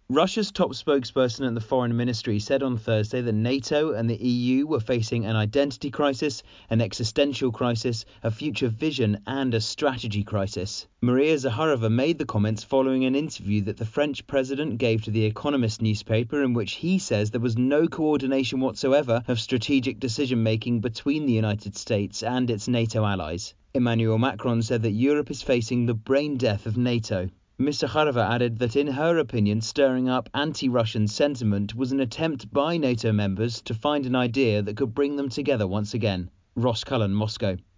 Russia's top spokesperson at the Foreign Ministry said on Thursday that NATO and the EU were facing an identity crisis, an existential crisis, a future vision and a strategy crisis. Maria Zakharova made the comments following an interview that the French president gave to The Economist newspaper, in which he says there was no coordination whatsoever of strategic decision-making between the United States and its NATO allies. Emmanuel Macron said that Europe is facing the brain death of NATO. Ms. Zakharova added that in her opinion, stirring up anti-Russian sentiment was an attempt by NATO members to find an idea that could bring them together once again. Ross Cullen, Moscow.